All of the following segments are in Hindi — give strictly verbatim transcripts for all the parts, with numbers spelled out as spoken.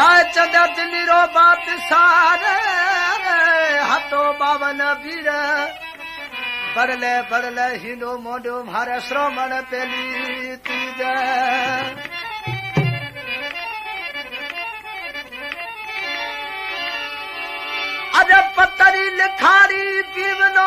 राय चंद दिलीरो बात सारे हाथो बावन वीर बड़ले बड़ले हिंदो मोडो मारे श्रमण पेली तीज अज पतरी लिखारी पीवनो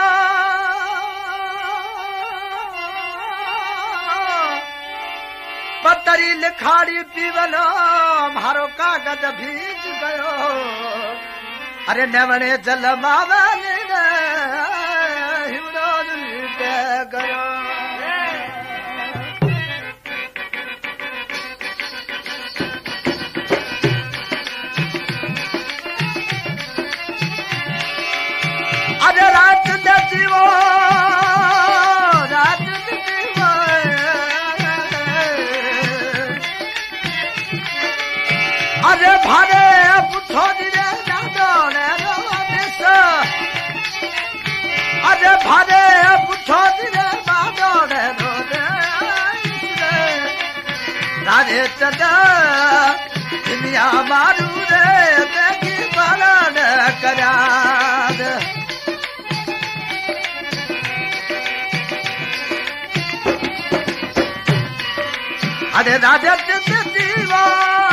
पतरी लिखारी पीवनो मारो कागज भीज गयो अरे नवणे जल मावने हिवड़ो लूटे गयो अरे रात दे जीवो रात दे जीवो अरे भारे पुठो दिले नादोने रोदेस अरे भारे पुठो दिले नादोने रोदेस राधे चंदा दुनिया मारू रे देखी पालन करा अरे राजा दीवा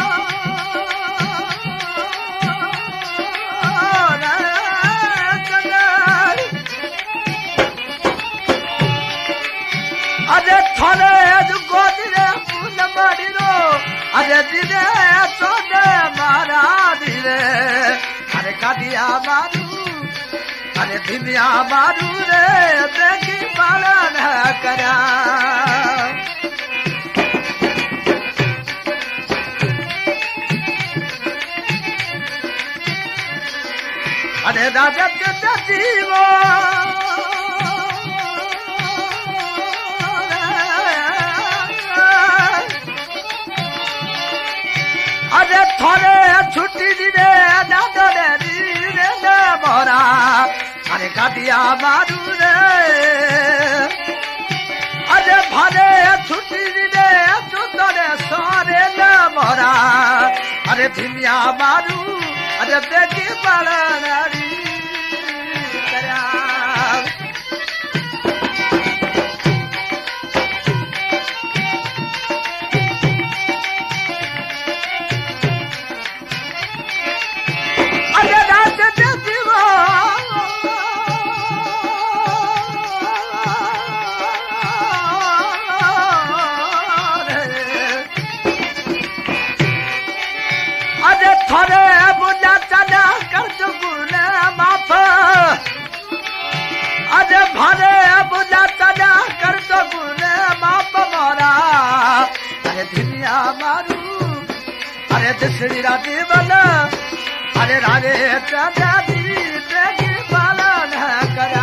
अरे थोड़े गोदरे फूल मरिरो अरे दिले तोड़े मारा दिले अरे कादिया मारू अरे दिमिया मारू रे देखी पालन करा अरे राजा के जीवो अरे थोड़े छुट्टी दिले दादरे दिले न मोरा अरे काटिया मारू रे अरे भारे छुट्टी दिले सुतरे सोरे न मोरा अरे धिमिया मारू अरे देखी पालनारी करा अरे रात दे जीवो अरे थोड़े बुझा चला कर चुकुने माफ अरे भारे बुझा चला कर चुकुने माफ मोरा अरे दुनिया मारू अरे दिसरी राती बना अरे राधे चंदा दी देखी पालन करा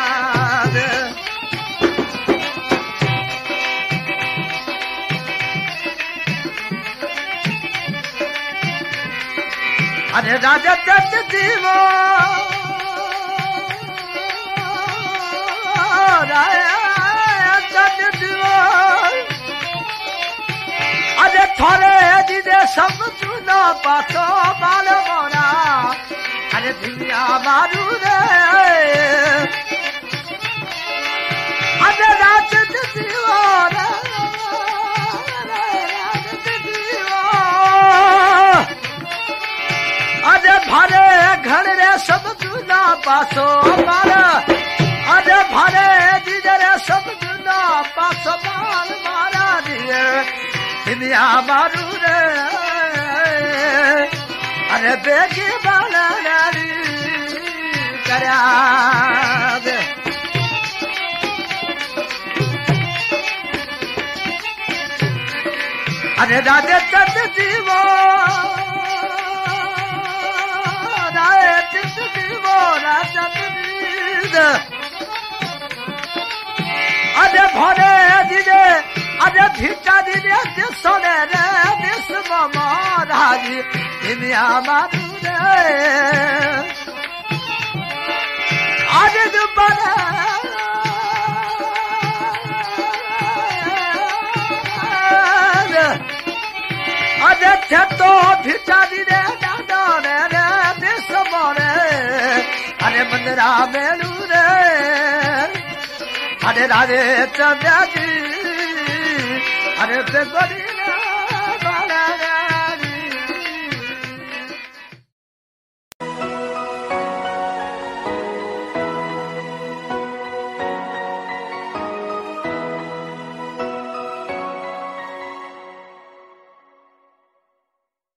अरे राजा चंद जीवो राजा चंद जीवो अरे थोड़े दिदे सब सुनो पासो बाल मोरा अरे दुनिया मारू रे अरे राजा चंद जीवो अरे भारे घर रे सब जुना पासो मारा अरे भारे जिधरे सब जुना पासो माल मारा दिए दुनिया मारू रे अरे बेगी बाला नारी करा दे अरे राधे चंद जीवो अरे भरे दिले अरे भिटा दिले सोने रे विश्व महाराजी दुनिया मारू रे आज दुबारा अरे थे तो भिचारी रे दादा रे रे देश मोरे अरे मंदरा मेलू रे अरे राधे चंद्राजी अरे बेगोरी रे